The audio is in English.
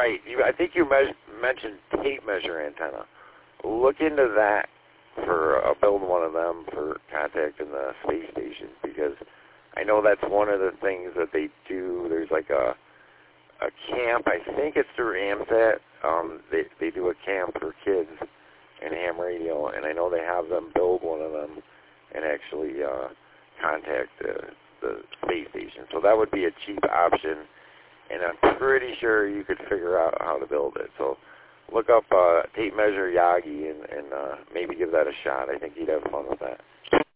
right. I think you mentioned tape measure antenna. Look into that for building one of them for contacting the space station, because I know that's one of the things that they do. There's like a camp. I think it's through AMSAT. They do a camp for kids in ham radio, and I know they have them build one of them and actually contact the space station. So that would be a cheap option, and I'm pretty sure you could figure out how to build it. So look up tape measure Yagi and maybe give that a shot. I think you'd have fun with that.